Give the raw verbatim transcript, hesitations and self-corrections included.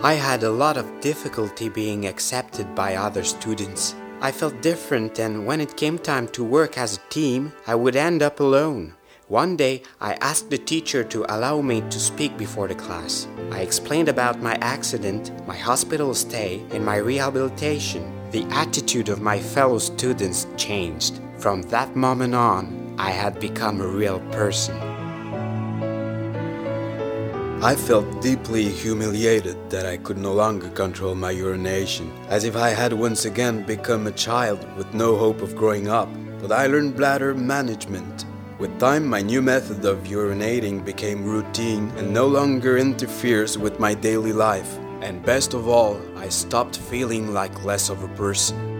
I had a lot of difficulty being accepted by other students. I felt different, and when it came time to work as a team, I would end up alone. One day, I asked the teacher to allow me to speak before the class. I explained about my accident, my hospital stay, and my rehabilitation. The attitude of my fellow students changed. From that moment on, I had become a real person. I felt deeply humiliated that I could no longer control my urination, as if I had once again become a child with no hope of growing up. But I learned bladder management. With time, my new method of urinating became routine and no longer interferes with my daily life. And best of all, I stopped feeling like less of a person.